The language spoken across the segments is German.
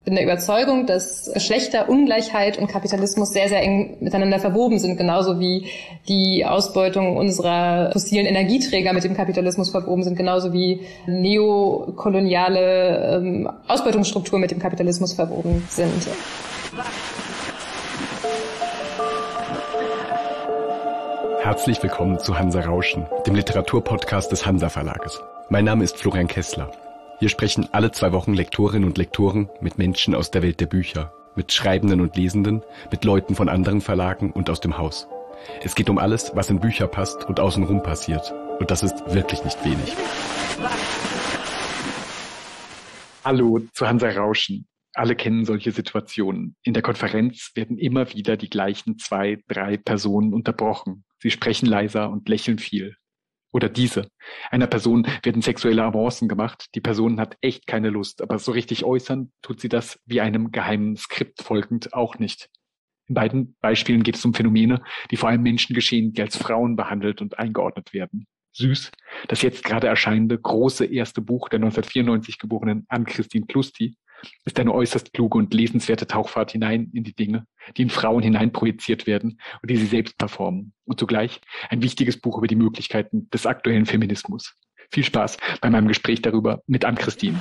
bin der Überzeugung, dass Geschlechterungleichheit und Kapitalismus sehr, sehr eng miteinander verwoben sind, genauso wie die Ausbeutung unserer fossilen Energieträger mit dem Kapitalismus verwoben sind, genauso wie neokoloniale Ausbeutungsstrukturen mit dem Kapitalismus verwoben sind. Herzlich willkommen zu Hansa Rauschen, dem Literaturpodcast des Hansa Verlages. Mein Name ist Florian Kessler. Hier sprechen alle 2 Wochen Lektorinnen und Lektoren mit Menschen aus der Welt der Bücher, mit Schreibenden und Lesenden, mit Leuten von anderen Verlagen und aus dem Haus. Es geht um alles, was in Bücher passt und außenrum passiert. Und das ist wirklich nicht wenig. Hallo zu Hansa Rauschen. Alle kennen solche Situationen. In der Konferenz werden immer wieder die gleichen 2, 3 Personen unterbrochen. Sie sprechen leiser und lächeln viel. Oder diese. Einer Person werden sexuelle Avancen gemacht. Die Person hat echt keine Lust, aber so richtig äußern tut sie das wie einem geheimen Skript folgend auch nicht. In beiden Beispielen geht es um Phänomene, die vor allem Menschen geschehen, die als Frauen behandelt und eingeordnet werden. Süß, das jetzt gerade erscheinende große erste Buch der 1994 geborenen Ann-Kristin Klusti, ist eine äußerst kluge und lesenswerte Tauchfahrt hinein in die Dinge, die in Frauen hineinprojiziert werden und die sie selbst performen. Und zugleich ein wichtiges Buch über die Möglichkeiten des aktuellen Feminismus. Viel Spaß bei meinem Gespräch darüber mit Ann-Kristin.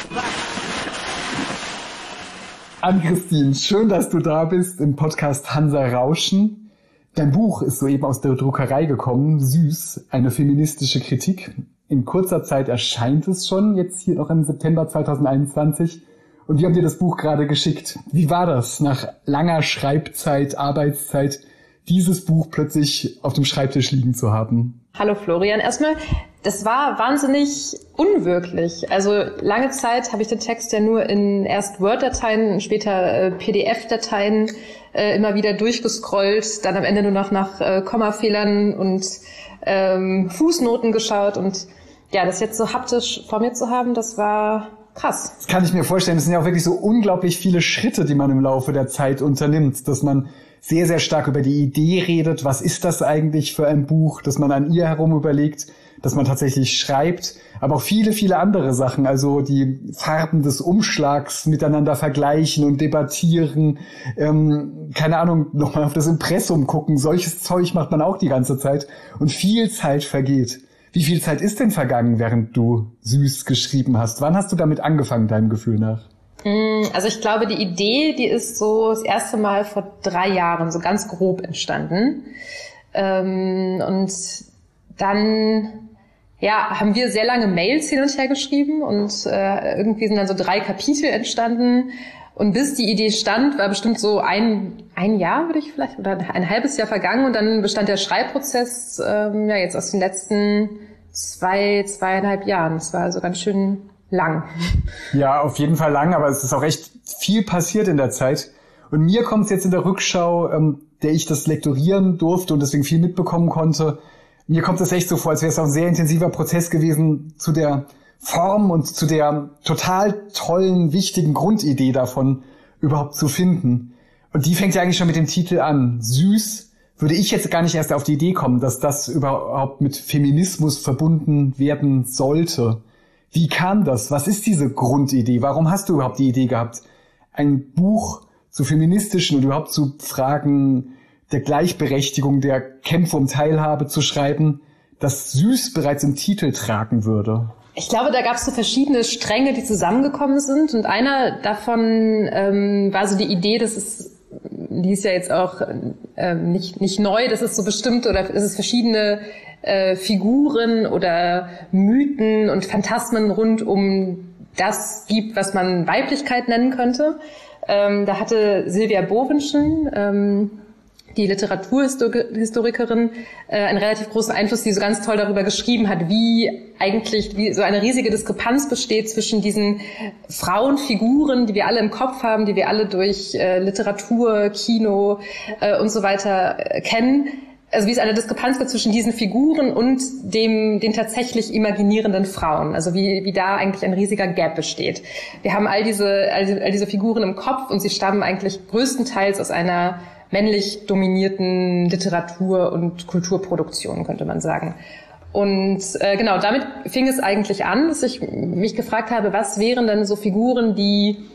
Ann-Kristin, schön, dass du da bist im Podcast Hansa Rauschen. Dein Buch ist soeben aus der Druckerei gekommen, Süß, eine feministische Kritik. In kurzer Zeit erscheint es schon, jetzt hier noch im September 2021. Und wir haben dir das Buch gerade geschickt. Wie war das, nach langer Schreibzeit, Arbeitszeit, dieses Buch plötzlich auf dem Schreibtisch liegen zu haben? Hallo Florian. Erstmal, das war wahnsinnig unwirklich. Also lange Zeit habe ich den Text ja nur in erst Word-Dateien, später PDF-Dateien immer wieder durchgescrollt, dann am Ende nur noch nach Kommafehlern und Fußnoten geschaut. Und ja, das jetzt so haptisch vor mir zu haben, das war krass. Das kann ich mir vorstellen. Es sind ja auch wirklich so unglaublich viele Schritte, die man im Laufe der Zeit unternimmt, dass man sehr, sehr stark über die Idee redet. Was ist das eigentlich für ein Buch, dass man an ihr herum überlegt, dass man tatsächlich schreibt, aber auch viele, viele andere Sachen, also die Farben des Umschlags miteinander vergleichen und debattieren, keine Ahnung, nochmal auf das Impressum gucken, solches Zeug macht man auch die ganze Zeit und viel Zeit vergeht. Wie viel Zeit ist denn vergangen, während du Süß geschrieben hast? Wann hast du damit angefangen, deinem Gefühl nach? Also ich glaube, die Idee, die ist so das erste Mal vor 3 Jahren so ganz grob entstanden. Und dann haben wir sehr lange Mails hin und her geschrieben und irgendwie sind dann so 3 Kapitel entstanden. Und bis die Idee stand, war bestimmt so ein Jahr, würde ich vielleicht, oder ein halbes Jahr vergangen. Und dann bestand der Schreibprozess jetzt aus den letzten 2,5 Jahren. Das war also ganz schön lang. Ja, auf jeden Fall lang, aber es ist auch echt viel passiert in der Zeit. Und mir kommt es jetzt in der Rückschau, der ich das lektorieren durfte und deswegen viel mitbekommen konnte, mir kommt es echt so vor, als wäre es auch ein sehr intensiver Prozess gewesen zu der Form und zu der total tollen, wichtigen Grundidee davon überhaupt zu finden. Und die fängt ja eigentlich schon mit dem Titel an. Süß, würde ich jetzt gar nicht erst auf die Idee kommen, dass das überhaupt mit Feminismus verbunden werden sollte. Wie kam das? Was ist diese Grundidee? Warum hast du überhaupt die Idee gehabt, ein Buch zu feministischen und überhaupt zu Fragen der Gleichberechtigung, der Kämpfe um Teilhabe zu schreiben, das Süß bereits im Titel tragen würde? Ich glaube, da gab es so verschiedene Stränge, die zusammengekommen sind. Und einer davon war so die Idee, die ist ja jetzt auch nicht neu, dass es so bestimmt oder dass es verschiedene Figuren oder Mythen und Phantasmen rund um das gibt, was man Weiblichkeit nennen könnte. Da hatte Silvia Bovenschen, die Literaturhistorikerin, einen relativ großen Einfluss, die so ganz toll darüber geschrieben hat, wie so eine riesige Diskrepanz besteht zwischen diesen Frauenfiguren, die wir alle im Kopf haben, die wir alle durch Literatur, Kino und so weiter kennen. Also wie es eine Diskrepanz gibt zwischen diesen Figuren und den tatsächlich imaginierenden Frauen. Also wie da eigentlich ein riesiger Gap besteht. Wir haben all diese Figuren im Kopf und sie stammen eigentlich größtenteils aus einer männlich dominierten Literatur- und Kulturproduktion, könnte man sagen. Und genau, damit fing es eigentlich an, dass ich mich gefragt habe, was wären denn so Figuren, die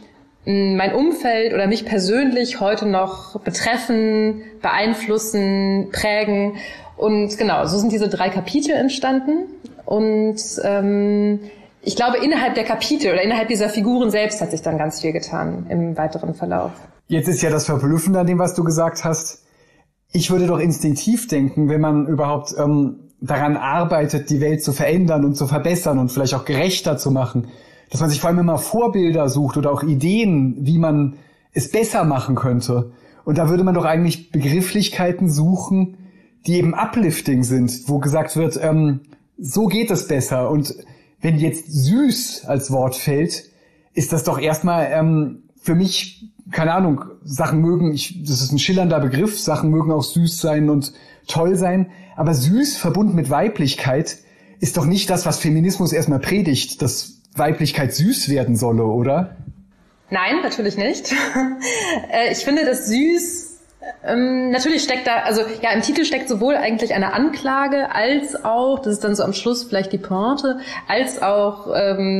mein Umfeld oder mich persönlich heute noch betreffen, beeinflussen, prägen. Und genau, so sind diese 3 Kapitel entstanden. Und ich glaube, innerhalb der Kapitel oder innerhalb dieser Figuren selbst hat sich dann ganz viel getan im weiteren Verlauf. Jetzt ist ja das Verblüffende an dem, was du gesagt hast. Ich würde doch instinktiv denken, wenn man überhaupt daran arbeitet, die Welt zu verändern und zu verbessern und vielleicht auch gerechter zu machen, dass man sich vor allem immer Vorbilder sucht oder auch Ideen, wie man es besser machen könnte. Und da würde man doch eigentlich Begrifflichkeiten suchen, die eben uplifting sind, wo gesagt wird, so geht es besser. Und wenn jetzt süß als Wort fällt, ist das doch erstmal für mich, keine Ahnung, Sachen mögen, das ist ein schillernder Begriff, Sachen mögen auch süß sein und toll sein, aber süß verbunden mit Weiblichkeit ist doch nicht das, was Feminismus erstmal predigt, dass Weiblichkeit süß werden solle, oder? Nein, natürlich nicht. Ich finde, dass süß, natürlich steckt da, also ja, im Titel steckt sowohl eigentlich eine Anklage, als auch, das ist dann so am Schluss vielleicht die Pointe, als auch,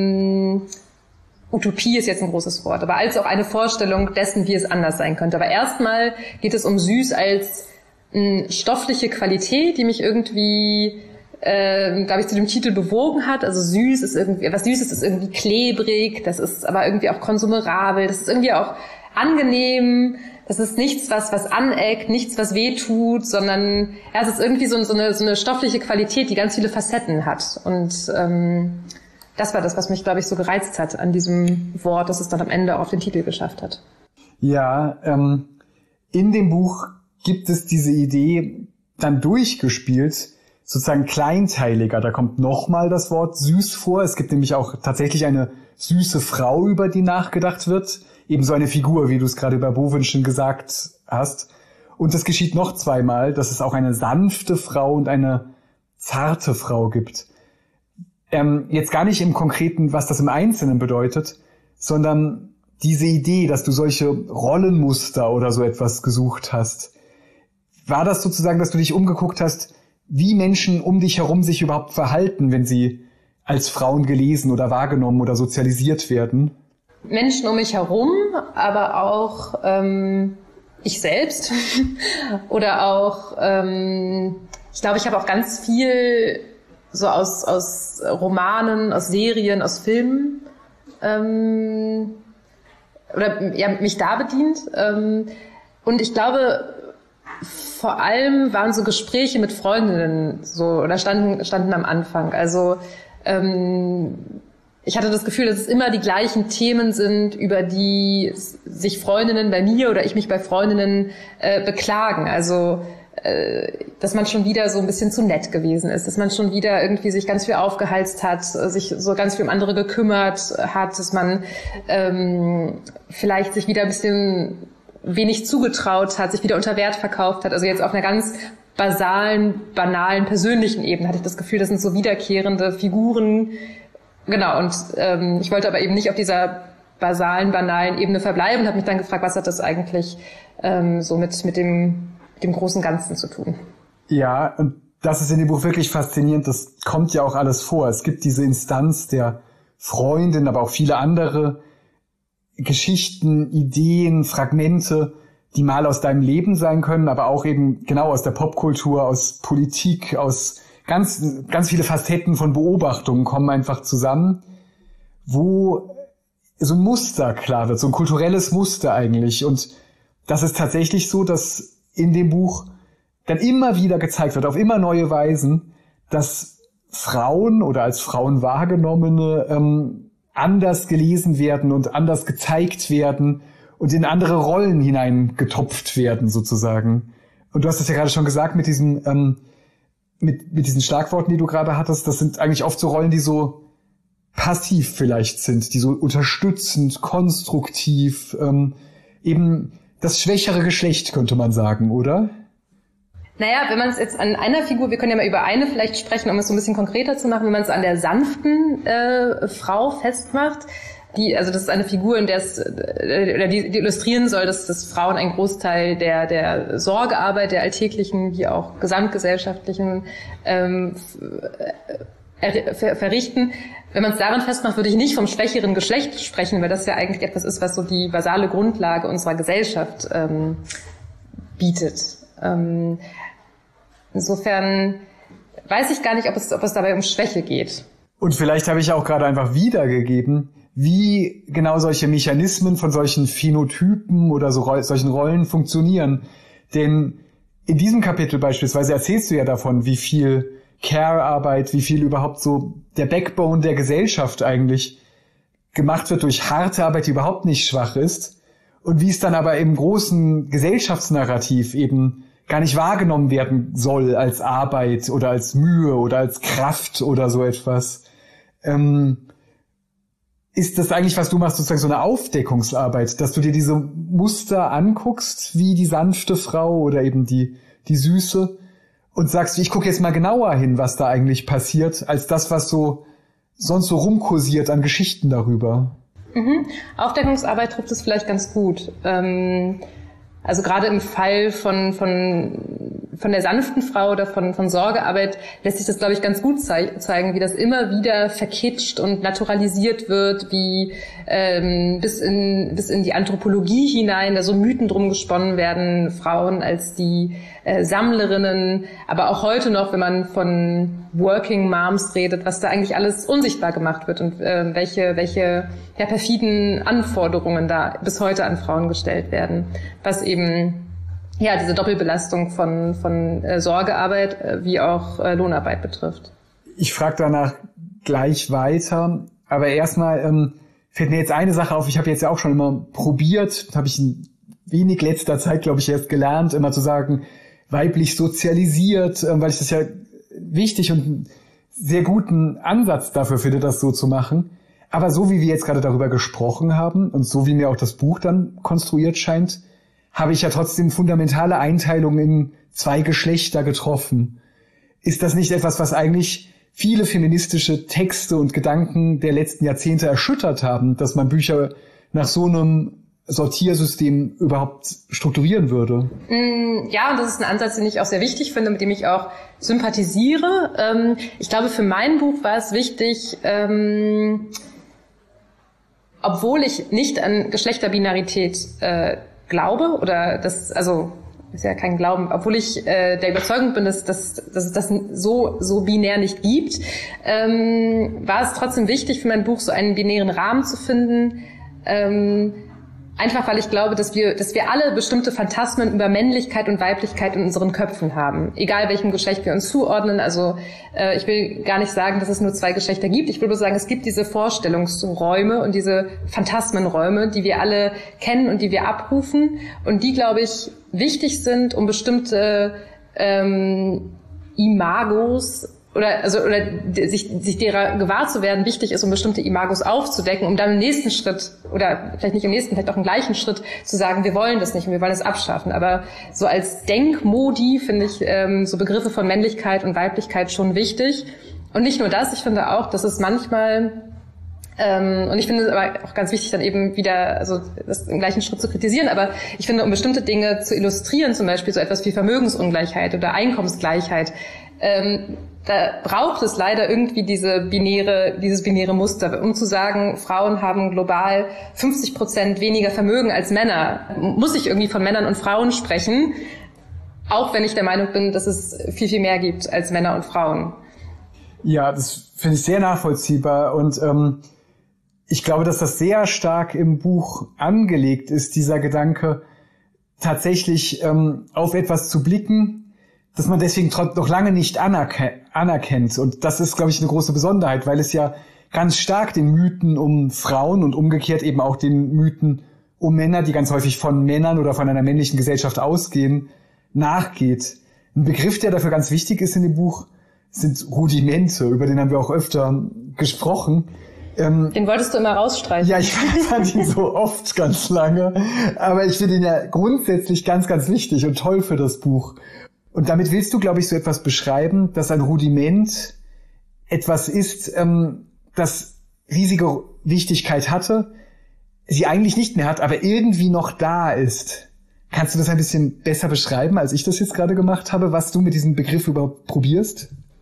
Utopie ist jetzt ein großes Wort, aber als auch eine Vorstellung dessen, wie es anders sein könnte. Aber erstmal geht es um süß als stoffliche Qualität, die mich irgendwie glaube ich, zu dem Titel bewogen hat. Also süß ist irgendwie, was Süßes ist irgendwie klebrig, das ist aber irgendwie auch konsumerabel, das ist irgendwie auch angenehm, das ist nichts, was aneckt, nichts, was wehtut, sondern ja, es ist irgendwie so eine stoffliche Qualität, die ganz viele Facetten hat. Und das war das, was mich, glaube ich, so gereizt hat an diesem Wort, dass es dann am Ende auf den Titel geschafft hat. Ja, in dem Buch gibt es diese Idee dann durchgespielt, sozusagen kleinteiliger. Da kommt nochmal das Wort süß vor. Es gibt nämlich auch tatsächlich eine süße Frau, über die nachgedacht wird. Ebenso eine Figur, wie du es gerade über Bovenschen gesagt hast. Und es geschieht noch 2-mal, dass es auch eine sanfte Frau und eine zarte Frau gibt. Jetzt gar nicht im Konkreten, was das im Einzelnen bedeutet, sondern diese Idee, dass du solche Rollenmuster oder so etwas gesucht hast. War das sozusagen, dass du dich umgeguckt hast, wie Menschen um dich herum sich überhaupt verhalten, wenn sie als Frauen gelesen oder wahrgenommen oder sozialisiert werden? Menschen um mich herum, aber auch ich selbst. Oder auch, ich glaube, ich habe auch ganz viel so aus Romanen, aus Serien, aus Filmen oder ja, mich da bedient. Und ich glaube, vor allem waren so Gespräche mit Freundinnen so oder standen am Anfang. Also ich hatte das Gefühl, dass es immer die gleichen Themen sind, über die sich Freundinnen bei mir oder ich mich bei Freundinnen beklagen. Also dass man schon wieder so ein bisschen zu nett gewesen ist, dass man schon wieder irgendwie sich ganz viel aufgeheizt hat, sich so ganz viel um andere gekümmert hat, dass man vielleicht sich wieder ein bisschen wenig zugetraut hat, sich wieder unter Wert verkauft hat. Also jetzt auf einer ganz basalen, banalen, persönlichen Ebene hatte ich das Gefühl, das sind so wiederkehrende Figuren. Genau, und ich wollte aber eben nicht auf dieser basalen, banalen Ebene verbleiben und habe mich dann gefragt, was hat das eigentlich so mit dem großen Ganzen zu tun. Ja, und das ist in dem Buch wirklich faszinierend. Das kommt ja auch alles vor. Es gibt diese Instanz der Freundin, aber auch viele andere Geschichten, Ideen, Fragmente, die mal aus deinem Leben sein können, aber auch eben genau aus der Popkultur, aus Politik, aus ganz viele Facetten von Beobachtungen kommen einfach zusammen, wo so ein Muster klar wird, so ein kulturelles Muster eigentlich. Und das ist tatsächlich so, dass in dem Buch dann immer wieder gezeigt wird, auf immer neue Weisen, dass Frauen oder als Frauen wahrgenommene anders gelesen werden und anders gezeigt werden und in andere Rollen hineingetopft werden sozusagen. Und du hast es ja gerade schon gesagt mit diesen mit diesen Schlagworten, die du gerade hattest, das sind eigentlich oft so Rollen, die so passiv vielleicht sind, die so unterstützend, konstruktiv, eben das schwächere Geschlecht, könnte man sagen, oder? Naja, wenn man es jetzt an einer Figur, wir können ja mal über eine vielleicht sprechen, um es so ein bisschen konkreter zu machen, wenn man es an der sanften Frau festmacht, also das ist eine Figur, in der es, oder die illustrieren soll, dass Frauen einen Großteil der Sorgearbeit, der alltäglichen, wie auch gesamtgesellschaftlichen verrichten. Wenn man es daran festmacht, würde ich nicht vom schwächeren Geschlecht sprechen, weil das ja eigentlich etwas ist, was so die basale Grundlage unserer Gesellschaft bietet. Insofern weiß ich gar nicht, ob es dabei um Schwäche geht. Und vielleicht habe ich auch gerade einfach wiedergegeben, wie genau solche Mechanismen von solchen Phänotypen oder solchen Rollen funktionieren. Denn in diesem Kapitel beispielsweise erzählst du ja davon, wie viel Care-Arbeit, wie viel überhaupt so der Backbone der Gesellschaft eigentlich gemacht wird durch harte Arbeit, die überhaupt nicht schwach ist. Und wie es dann aber im großen Gesellschaftsnarrativ eben gar nicht wahrgenommen werden soll als Arbeit oder als Mühe oder als Kraft oder so etwas. Ist das eigentlich, was du machst, sozusagen so eine Aufdeckungsarbeit, dass du dir diese Muster anguckst, wie die sanfte Frau oder eben die Süße, und sagst, ich gucke jetzt mal genauer hin, was da eigentlich passiert, als das, was so sonst so rumkursiert an Geschichten darüber? Aufdeckungsarbeit trifft es vielleicht ganz gut. Also gerade im Fall von der sanften Frau oder von Sorgearbeit lässt sich das, glaube ich, ganz gut zeigen, wie das immer wieder verkitscht und naturalisiert wird, wie bis in die Anthropologie hinein da so Mythen drum gesponnen werden, Frauen als die Sammlerinnen, aber auch heute noch, wenn man von Working Moms redet, was da eigentlich alles unsichtbar gemacht wird und welche perfiden Anforderungen da bis heute an Frauen gestellt werden, was eben diese Doppelbelastung von Sorgearbeit wie auch Lohnarbeit betrifft. Ich frage danach gleich weiter, aber erstmal fällt mir jetzt eine Sache auf. Ich habe jetzt ja auch schon immer probiert, habe ich in wenig letzter Zeit, glaube ich, erst gelernt, immer zu sagen, weiblich sozialisiert, weil ich das ja wichtig und einen sehr guten Ansatz dafür finde, das so zu machen. Aber so wie wir jetzt gerade darüber gesprochen haben und so wie mir auch das Buch dann konstruiert scheint, habe ich ja trotzdem fundamentale Einteilungen in 2 Geschlechter getroffen. Ist das nicht etwas, was eigentlich viele feministische Texte und Gedanken der letzten Jahrzehnte erschüttert haben, dass man Bücher nach so einem Sortiersystem überhaupt strukturieren würde? Ja, und das ist ein Ansatz, den ich auch sehr wichtig finde, mit dem ich auch sympathisiere. Ich glaube, für mein Buch war es wichtig, obwohl ich nicht an Geschlechterbinarität glaube, oder das, also ist ja kein Glauben, obwohl ich der Überzeugung bin, dass es das so binär nicht gibt, war es trotzdem wichtig für mein Buch, so einen binären Rahmen zu finden. Einfach weil ich glaube, dass wir alle bestimmte Phantasmen über Männlichkeit und Weiblichkeit in unseren Köpfen haben. Egal welchem Geschlecht wir uns zuordnen. Also ich will gar nicht sagen, dass es nur 2 Geschlechter gibt. Ich will nur sagen, es gibt diese Vorstellungsräume und diese Phantasmenräume, die wir alle kennen und die wir abrufen. Und die, glaube ich, wichtig sind, um bestimmte Imagos oder sich derer gewahr zu werden, wichtig ist, um bestimmte Imagos aufzudecken, um dann im nächsten Schritt, oder vielleicht nicht im nächsten, vielleicht auch im gleichen Schritt, zu sagen, wir wollen das nicht und wir wollen es abschaffen. Aber so als Denkmodi finde ich so Begriffe von Männlichkeit und Weiblichkeit schon wichtig. Und nicht nur das, ich finde auch, dass es manchmal, und ich finde es aber auch ganz wichtig, dann eben wieder also das im gleichen Schritt zu kritisieren, aber ich finde, um bestimmte Dinge zu illustrieren, zum Beispiel so etwas wie Vermögensungleichheit oder Einkommensgleichheit, da braucht es leider irgendwie dieses binäre Muster, um zu sagen, Frauen haben global 50% weniger Vermögen als Männer. Muss ich irgendwie von Männern und Frauen sprechen, auch wenn ich der Meinung bin, dass es viel, viel mehr gibt als Männer und Frauen. Ja, das finde ich sehr nachvollziehbar und ich glaube, dass das sehr stark im Buch angelegt ist, dieser Gedanke, tatsächlich auf etwas zu blicken, dass man deswegen noch lange nicht anerkennt. Und das ist, glaube ich, eine große Besonderheit, weil es ja ganz stark den Mythen um Frauen und umgekehrt eben auch den Mythen um Männer, die ganz häufig von Männern oder von einer männlichen Gesellschaft ausgehen, nachgeht. Ein Begriff, der dafür ganz wichtig ist in dem Buch, sind Rudimente, über den haben wir auch öfter gesprochen. Den wolltest du immer rausstreichen. Ja, ich fand ihn so oft ganz lange, aber ich finde ihn ja grundsätzlich ganz, ganz wichtig und toll für das Buch. Und damit willst du, glaube ich, so etwas beschreiben, dass ein Rudiment etwas ist, das riesige Wichtigkeit hatte, sie eigentlich nicht mehr hat, aber irgendwie noch da ist. Kannst du das ein bisschen besser beschreiben, als ich das jetzt gerade gemacht habe, was du mit diesem Begriff überhaupt probierst?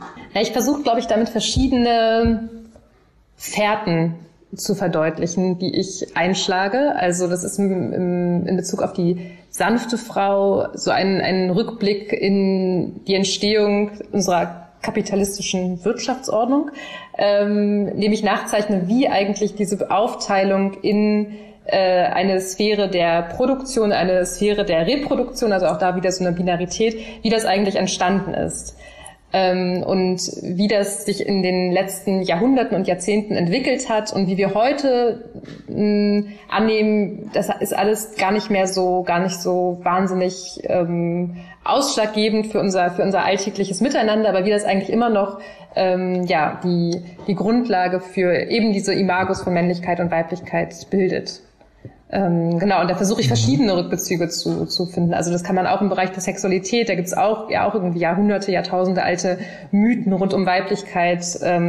Ja, ich versuche, glaube ich, damit verschiedene Fährten zu verdeutlichen, die ich einschlage. Also das ist in Bezug auf die sanfte Frau so ein Rückblick in die Entstehung unserer kapitalistischen Wirtschaftsordnung, indem ich nachzeichne, wie eigentlich diese Aufteilung in eine Sphäre der Produktion, eine Sphäre der Reproduktion, also auch da wieder so eine Binarität, wie das eigentlich entstanden ist. Und wie das sich in den letzten Jahrhunderten und Jahrzehnten entwickelt hat und wie wir heute annehmen, das ist alles gar nicht so wahnsinnig ausschlaggebend für unser alltägliches Miteinander, aber wie das eigentlich immer noch die Grundlage für eben diese Imagos von Männlichkeit und Weiblichkeit bildet. Genau, und da versuche ich verschiedene Rückbezüge zu finden. Also das kann man auch im Bereich der Sexualität, da gibt's auch irgendwie Jahrhunderte, Jahrtausende alte Mythen rund um Weiblichkeit,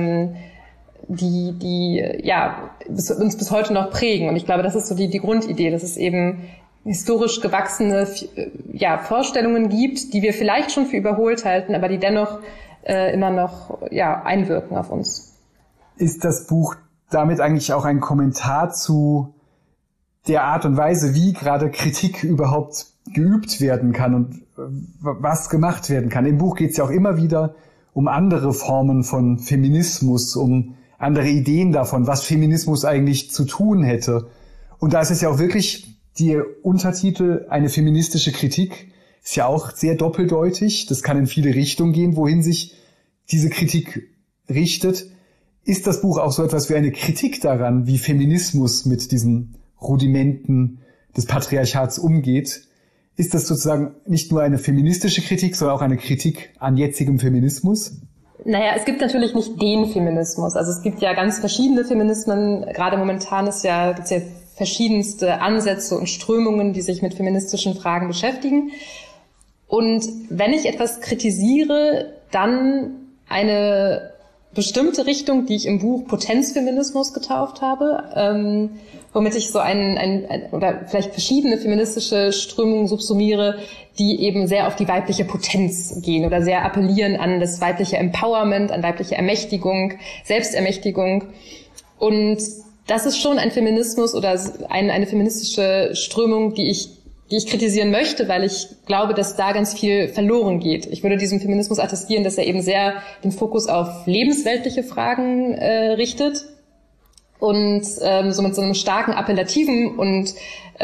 die uns bis heute noch prägen. Und ich glaube, das ist so die Grundidee, dass es eben historisch gewachsene Vorstellungen gibt, die wir vielleicht schon für überholt halten, aber die dennoch immer noch einwirken auf uns. Ist das Buch damit eigentlich auch ein Kommentar zu der Art und Weise, wie gerade Kritik überhaupt geübt werden kann und was gemacht werden kann? Im Buch geht es ja auch immer wieder um andere Formen von Feminismus, um andere Ideen davon, was Feminismus eigentlich zu tun hätte. Und da ist es ja auch wirklich der Untertitel eine feministische Kritik, ist ja auch sehr doppeldeutig. Das kann in viele Richtungen gehen, wohin sich diese Kritik richtet. Ist das Buch auch so etwas wie eine Kritik daran, wie Feminismus mit diesen Rudimenten des Patriarchats umgeht? Ist das sozusagen nicht nur eine feministische Kritik, sondern auch eine Kritik an jetzigem Feminismus? Naja, es gibt natürlich nicht den Feminismus. Also es gibt ja ganz verschiedene Feminismen. Gerade momentan gibt's ja verschiedenste Ansätze und Strömungen, die sich mit feministischen Fragen beschäftigen. Und wenn ich etwas kritisiere, dann eine bestimmte Richtung, die ich im Buch Potenzfeminismus getauft habe, womit ich so oder vielleicht verschiedene feministische Strömungen subsumiere, die eben sehr auf die weibliche Potenz gehen oder sehr appellieren an das weibliche Empowerment, an weibliche Ermächtigung, Selbstermächtigung. Und das ist schon ein Feminismus oder eine feministische Strömung, die ich kritisieren möchte, weil ich glaube, dass da ganz viel verloren geht. Ich würde diesem Feminismus attestieren, dass er eben sehr den Fokus auf lebensweltliche Fragen richtet und so mit so einem starken appellativen und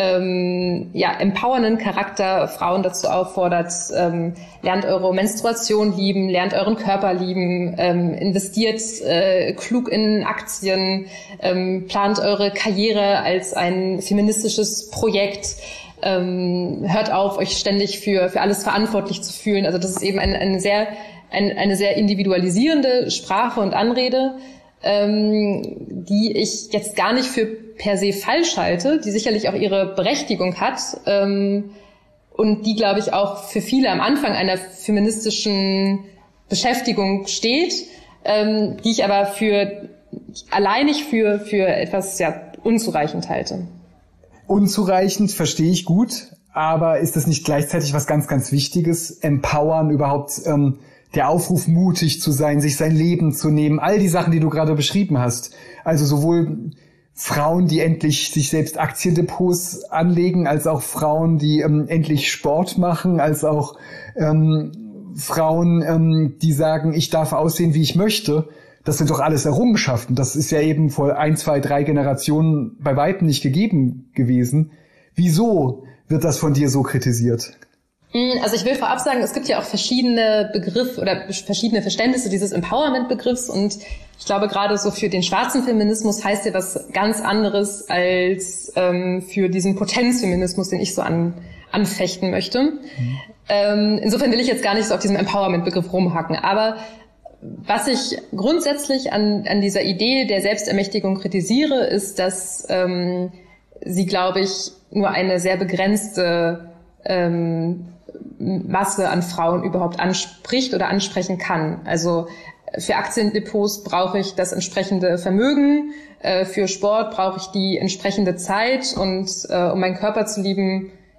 empowernden Charakter Frauen dazu auffordert, lernt eure Menstruation lieben, lernt euren Körper lieben, investiert klug in Aktien, plant eure Karriere als ein feministisches Projekt, hört auf, euch ständig für alles verantwortlich zu fühlen. Also das ist eben eine sehr individualisierende Sprache und Anrede, die ich jetzt gar nicht für per se falsch halte, die sicherlich auch ihre Berechtigung hat und die, glaube ich, auch für viele am Anfang einer feministischen Beschäftigung steht, die ich aber alleinig für etwas unzureichend halte. Unzureichend verstehe ich gut, aber ist das nicht gleichzeitig was ganz, ganz Wichtiges? Empowern überhaupt, der Aufruf, mutig zu sein, sich sein Leben zu nehmen, all die Sachen, die du gerade beschrieben hast. Also sowohl Frauen, die endlich sich selbst Aktiendepots anlegen, als auch Frauen, die endlich Sport machen, als auch Frauen, die sagen, ich darf aussehen, wie ich möchte. Das sind doch alles Errungenschaften. Das ist ja eben vor 1, 2, 3 Generationen bei weitem nicht gegeben gewesen. Wieso wird das von dir so kritisiert? Also ich will vorab sagen, es gibt ja auch verschiedene Begriffe oder verschiedene Verständnisse dieses Empowerment-Begriffs und ich glaube gerade so für den schwarzen Feminismus heißt ja was ganz anderes als für diesen Potenzfeminismus, den ich so anfechten möchte. Insofern will ich jetzt gar nicht so auf diesem Empowerment-Begriff rumhacken, aber was ich grundsätzlich an dieser Idee der Selbstermächtigung kritisiere, ist, dass sie, glaube ich, nur eine sehr begrenzte Masse an Frauen überhaupt anspricht oder ansprechen kann. Also für Aktiendepots brauche ich das entsprechende Vermögen, für Sport brauche ich die entsprechende Zeit und um meinen Körper zu lieben,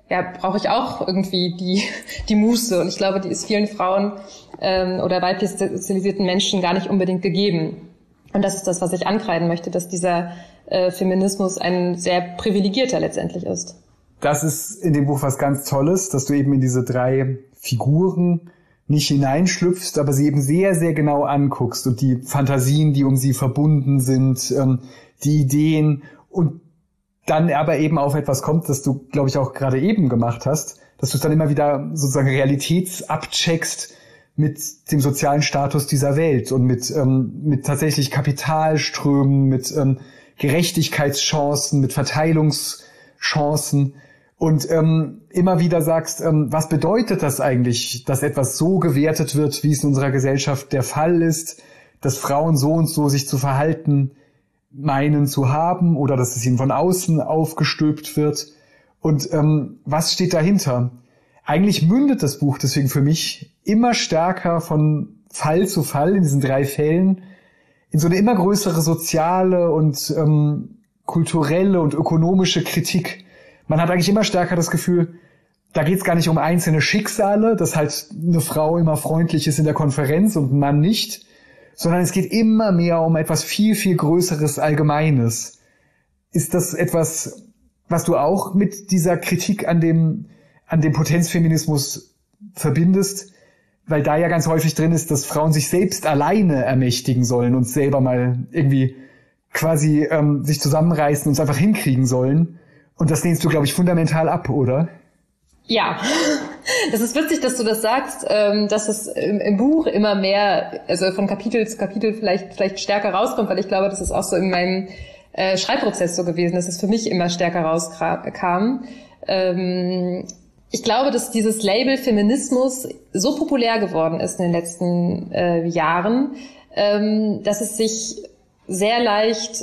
brauche ich auch irgendwie die Muße. Und ich glaube, die ist vielen Frauen oder weiblich sozialisierten Menschen gar nicht unbedingt gegeben. Und das ist das, was ich ankreiden möchte, dass dieser Feminismus ein sehr privilegierter letztendlich ist. Das ist in dem Buch was ganz Tolles, dass du eben in diese 3 Figuren nicht hineinschlüpfst, aber sie eben sehr, sehr genau anguckst und die Fantasien, die um sie verbunden sind, die Ideen und dann aber eben auf etwas kommt, das du, glaube ich, auch gerade eben gemacht hast, dass du es dann immer wieder sozusagen realitätsabcheckst mit dem sozialen Status dieser Welt und mit tatsächlich Kapitalströmen, mit Gerechtigkeitschancen, mit Verteilungschancen und immer wieder sagst, was bedeutet das eigentlich, dass etwas so gewertet wird, wie es in unserer Gesellschaft der Fall ist, dass Frauen so und so sich zu verhalten meinen zu haben oder dass es ihnen von außen aufgestülpt wird. Und was steht dahinter? Eigentlich mündet das Buch deswegen für mich immer stärker von Fall zu Fall in diesen 3 Fällen in so eine immer größere soziale und kulturelle und ökonomische Kritik. Man hat eigentlich immer stärker das Gefühl, da geht es gar nicht um einzelne Schicksale, dass halt eine Frau immer freundlich ist in der Konferenz und ein Mann nicht, sondern es geht immer mehr um etwas viel, viel Größeres, Allgemeines. Ist das etwas, was du auch mit dieser Kritik an dem Potenzfeminismus verbindest? Weil da ja ganz häufig drin ist, dass Frauen sich selbst alleine ermächtigen sollen und selber mal irgendwie quasi sich zusammenreißen und es einfach hinkriegen sollen. Und das lehnst du, glaube ich, fundamental ab, oder? Ja, das ist witzig, dass du das sagst, dass es im Buch immer mehr, also von Kapitel zu Kapitel vielleicht stärker rauskommt, weil ich glaube, das ist auch so in meinem Schreibprozess so gewesen, dass es für mich immer stärker rauskam. Ich glaube, dass dieses Label Feminismus so populär geworden ist in den letzten Jahren, dass es sich sehr leicht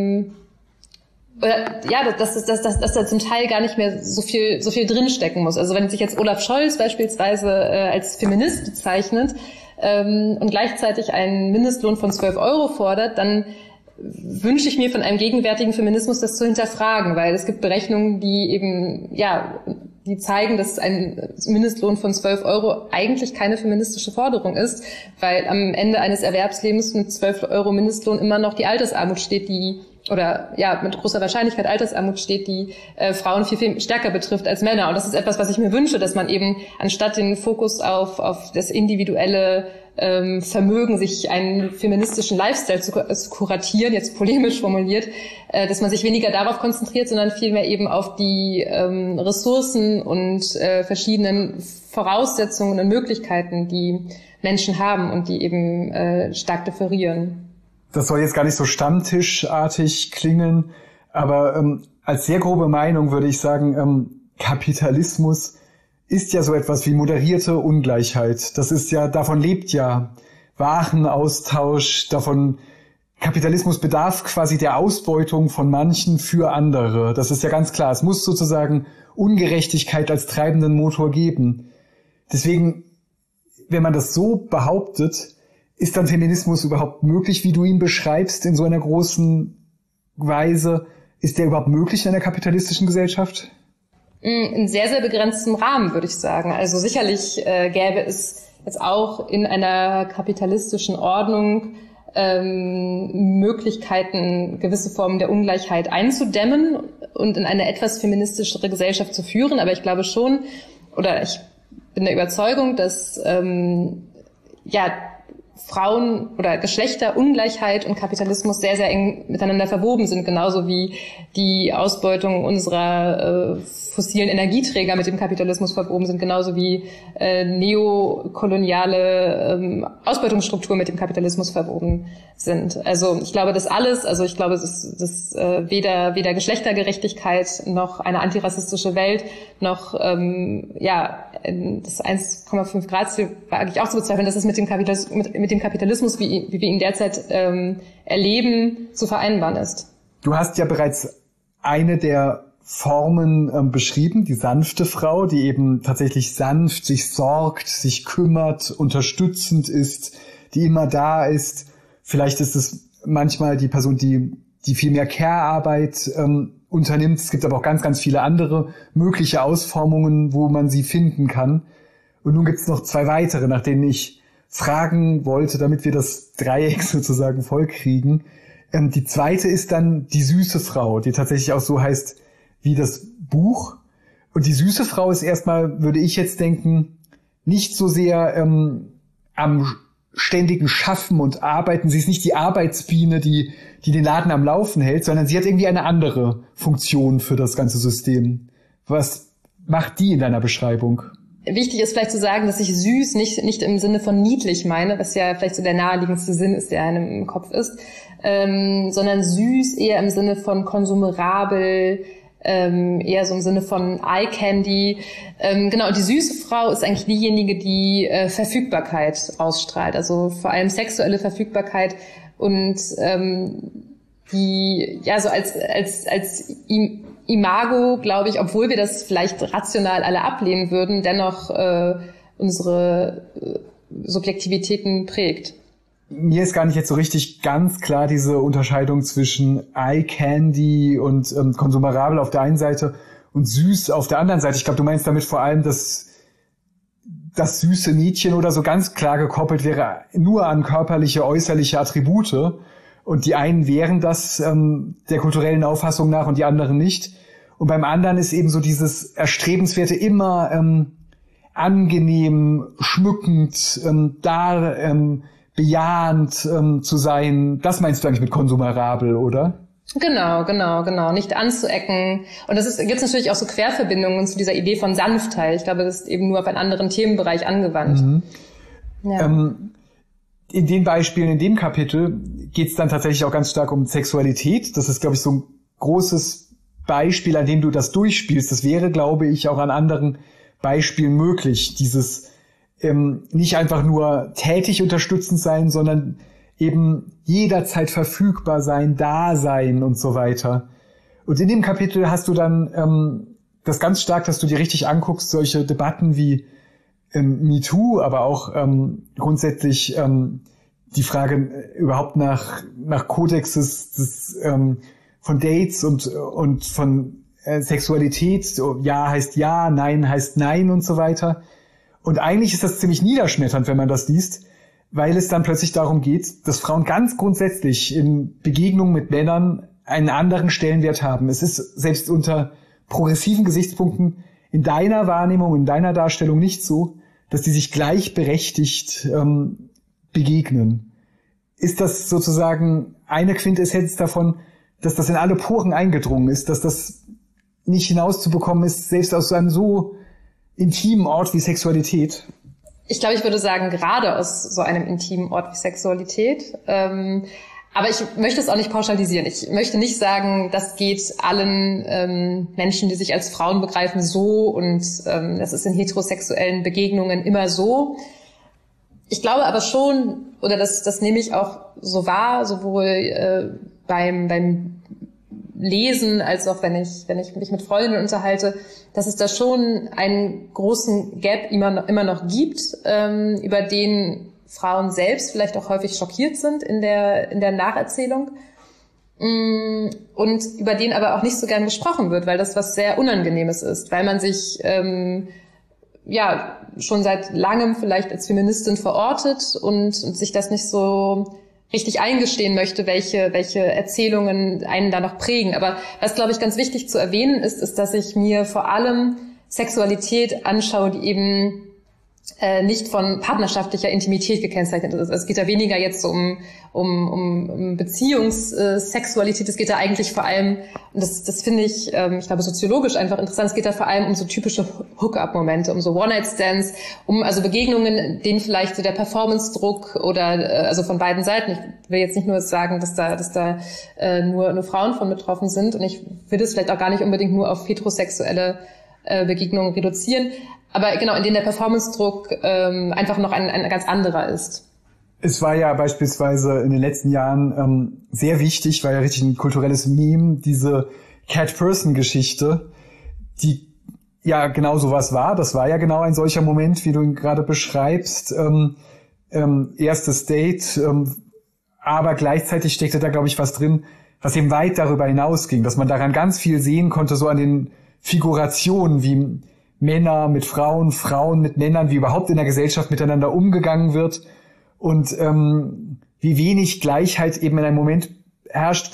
dass da zum Teil gar nicht mehr so viel drinstecken muss. Also wenn sich jetzt Olaf Scholz beispielsweise als Feminist bezeichnet und gleichzeitig einen Mindestlohn von 12 € fordert, dann wünsche ich mir von einem gegenwärtigen Feminismus, das zu hinterfragen, weil es gibt Berechnungen, die eben, die zeigen, dass ein Mindestlohn von 12 € eigentlich keine feministische Forderung ist, weil am Ende eines Erwerbslebens mit 12 € Mindestlohn immer noch die Altersarmut steht, mit großer Wahrscheinlichkeit Altersarmut steht, die Frauen viel, viel stärker betrifft als Männer. Und das ist etwas, was ich mir wünsche, dass man eben anstatt den Fokus auf das individuelle Vermögen, sich einen feministischen Lifestyle zu kuratieren, jetzt polemisch formuliert, dass man sich weniger darauf konzentriert, sondern vielmehr eben auf die Ressourcen und verschiedenen Voraussetzungen und Möglichkeiten, die Menschen haben und die eben stark differieren. Das soll jetzt gar nicht so stammtischartig klingen, aber als sehr grobe Meinung würde ich sagen, Kapitalismus ist ja so etwas wie moderierte Ungleichheit. Das ist ja, davon lebt ja Warenaustausch, Kapitalismus bedarf quasi der Ausbeutung von manchen für andere. Das ist ja ganz klar. Es muss sozusagen Ungerechtigkeit als treibenden Motor geben. Deswegen, wenn man das so behauptet, ist dann Feminismus überhaupt möglich, wie du ihn beschreibst, in so einer großen Weise? Ist der überhaupt möglich in einer kapitalistischen Gesellschaft? In sehr, sehr begrenztem Rahmen, würde ich sagen. Also sicherlich gäbe es jetzt auch in einer kapitalistischen Ordnung Möglichkeiten, gewisse Formen der Ungleichheit einzudämmen und in eine etwas feministischere Gesellschaft zu führen. Aber ich glaube schon, oder ich bin der Überzeugung, dass Frauen- oder Geschlechterungleichheit und Kapitalismus sehr, sehr eng miteinander verwoben sind, genauso wie die Ausbeutung unserer fossilen Energieträger mit dem Kapitalismus verwoben sind, genauso wie neokoloniale Ausbeutungsstrukturen mit dem Kapitalismus verwoben sind. Also ich glaube, dass weder Geschlechtergerechtigkeit noch eine antirassistische Welt noch das 1,5 Grad Ziel war eigentlich auch zu bezweifeln, dass es mit dem Kapitalismus, wie wir ihn derzeit erleben, zu vereinbaren ist. Du hast ja bereits eine der Formen beschrieben, die sanfte Frau, die eben tatsächlich sanft sich sorgt, sich kümmert, unterstützend ist, die immer da ist. Vielleicht ist es manchmal die Person, die viel mehr Care-Arbeit unternimmt. Es gibt aber auch ganz, ganz viele andere mögliche Ausformungen, wo man sie finden kann. Und nun gibt es noch 2 weitere, nach denen ich fragen wollte, damit wir das Dreieck sozusagen vollkriegen. Die zweite ist dann die süße Frau, die tatsächlich auch so heißt wie das Buch. Und die süße Frau ist erstmal, würde ich jetzt denken, nicht so sehr am ständigen Schaffen und Arbeiten. Sie ist nicht die Arbeitsbiene, die den Laden am Laufen hält, sondern sie hat irgendwie eine andere Funktion für das ganze System. Was macht die in deiner Beschreibung? Wichtig ist vielleicht zu sagen, dass ich süß nicht im Sinne von niedlich meine, was ja vielleicht so der naheliegendste Sinn ist, der einem im Kopf ist, sondern süß eher im Sinne von konsumerabel, eher so im Sinne von Eye Candy. Genau, und die süße Frau ist eigentlich diejenige, die Verfügbarkeit ausstrahlt, also vor allem sexuelle Verfügbarkeit und die ja so als Imago, glaube ich, obwohl wir das vielleicht rational alle ablehnen würden, dennoch unsere Subjektivitäten prägt. Mir ist gar nicht jetzt so richtig ganz klar diese Unterscheidung zwischen Eye Candy und konsumerabel auf der einen Seite und süß auf der anderen Seite. Ich glaube, du meinst damit vor allem, dass das süße Mädchen oder so ganz klar gekoppelt wäre nur an körperliche, äußerliche Attribute. Und die einen wären das der kulturellen Auffassung nach und die anderen nicht. Und beim anderen ist eben so dieses Erstrebenswerte immer angenehm, schmückend, bejahend zu sein. Das meinst du eigentlich mit konsumerabel, oder? Genau. Nicht anzuecken. Und gibt natürlich auch so Querverbindungen zu dieser Idee von Sanftheit. Ich glaube, das ist eben nur auf einen anderen Themenbereich angewandt. Mhm. Ja. In den Beispielen, in dem Kapitel geht es dann tatsächlich auch ganz stark um Sexualität. Das ist, glaube ich, so ein großes Beispiel, an dem du das durchspielst. Das wäre, glaube ich, auch an anderen Beispielen möglich. Dieses nicht einfach nur tätig unterstützend sein, sondern eben jederzeit verfügbar sein, da sein und so weiter. Und in dem Kapitel hast du dann das ganz stark, dass du dir richtig anguckst, solche Debatten wie MeToo, aber auch grundsätzlich die Frage überhaupt nach Kodexes von Dates und von Sexualität. Ja heißt ja, nein heißt nein und so weiter. Und eigentlich ist das ziemlich niederschmetternd, wenn man das liest, weil es dann plötzlich darum geht, dass Frauen ganz grundsätzlich in Begegnungen mit Männern einen anderen Stellenwert haben. Es ist selbst unter progressiven Gesichtspunkten in deiner Wahrnehmung, in deiner Darstellung nicht so, dass die sich gleichberechtigt begegnen. Ist das sozusagen eine Quintessenz davon, dass das in alle Poren eingedrungen ist, dass das nicht hinauszubekommen ist, selbst aus so einem so intimen Ort wie Sexualität? Ich glaube, ich würde sagen, gerade aus so einem intimen Ort wie Sexualität. Aber ich möchte es auch nicht pauschalisieren. Ich möchte nicht sagen, das geht allen Menschen, die sich als Frauen begreifen, so und das ist in heterosexuellen Begegnungen immer so. Ich glaube aber schon, oder das nehme ich auch so wahr, sowohl beim Lesen als auch wenn ich mich mit Freundinnen unterhalte, dass es da schon einen großen Gap immer noch gibt, über den Frauen selbst vielleicht auch häufig schockiert sind in der Nacherzählung und über den aber auch nicht so gern gesprochen wird, weil das was sehr Unangenehmes ist, weil man sich schon seit langem vielleicht als Feministin verortet und sich das nicht so richtig eingestehen möchte, welche Erzählungen einen da noch prägen. Aber was, glaube ich, ganz wichtig zu erwähnen ist, dass ich mir vor allem Sexualität anschaue, die eben nicht von partnerschaftlicher Intimität gekennzeichnet ist. Es geht da weniger jetzt so um Beziehungssexualität. Es geht da eigentlich vor allem, und das finde ich glaube soziologisch einfach interessant, es geht da vor allem um so typische Hook-up-Momente, um so One-Night-Stands, um also Begegnungen, denen vielleicht so der Performance-Druck oder also von beiden Seiten. Ich will jetzt nicht nur sagen, dass da nur Frauen von betroffen sind, und ich will es vielleicht auch gar nicht unbedingt nur auf heterosexuelle Begegnungen reduzieren. Aber genau, in denen der Performance-Druck einfach noch ein ganz anderer ist. Es war ja beispielsweise in den letzten Jahren sehr wichtig, war ja richtig ein kulturelles Meme, diese Cat-Person-Geschichte, die ja genau sowas war. Das war ja genau ein solcher Moment, wie du ihn gerade beschreibst. Erstes Date, aber gleichzeitig steckte da, glaube ich, was drin, was eben weit darüber hinausging, dass man daran ganz viel sehen konnte, so an den Figurationen, wie Männer mit Frauen, Frauen mit Männern, wie überhaupt in der Gesellschaft miteinander umgegangen wird und wie wenig Gleichheit eben in einem Moment herrscht,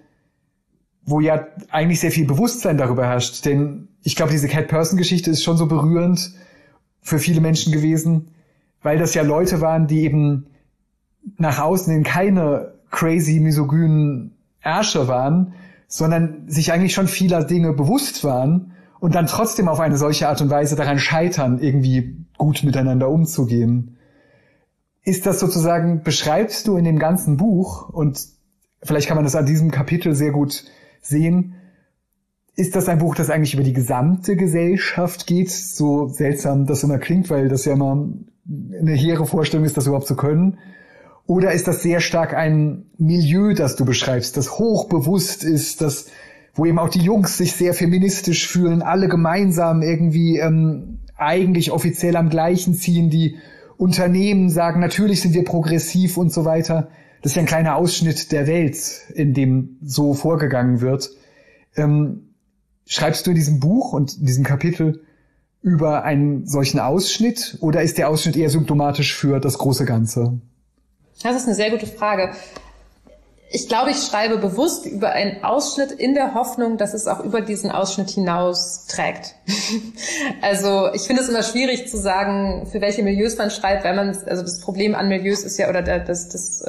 wo ja eigentlich sehr viel Bewusstsein darüber herrscht. Denn ich glaube, diese Cat-Person-Geschichte ist schon so berührend für viele Menschen gewesen, weil das ja Leute waren, die eben nach außen in keine crazy, misogynen Ärsche waren, sondern sich eigentlich schon vieler Dinge bewusst waren und dann trotzdem auf eine solche Art und Weise daran scheitern, irgendwie gut miteinander umzugehen. Ist das sozusagen, beschreibst du in dem ganzen Buch, und vielleicht kann man das an diesem Kapitel sehr gut sehen, ist das ein Buch, das eigentlich über die gesamte Gesellschaft geht? So seltsam das immer klingt, weil das ja immer eine hehre Vorstellung ist, das überhaupt zu können. Oder ist das sehr stark ein Milieu, das du beschreibst, das hochbewusst ist, das, wo eben auch die Jungs sich sehr feministisch fühlen, alle gemeinsam irgendwie eigentlich offiziell am gleichen ziehen, die Unternehmen sagen, natürlich sind wir progressiv und so weiter. Das ist ja ein kleiner Ausschnitt der Welt, in dem so vorgegangen wird. Schreibst du in diesem Buch und in diesem Kapitel über einen solchen Ausschnitt oder ist der Ausschnitt eher symptomatisch für das große Ganze? Das ist eine sehr gute Frage. Ich glaube, ich schreibe bewusst über einen Ausschnitt in der Hoffnung, dass es auch über diesen Ausschnitt hinaus trägt. Also ich finde es immer schwierig zu sagen, für welche Milieus man schreibt, weil man, also das Problem an Milieus ist ja, oder das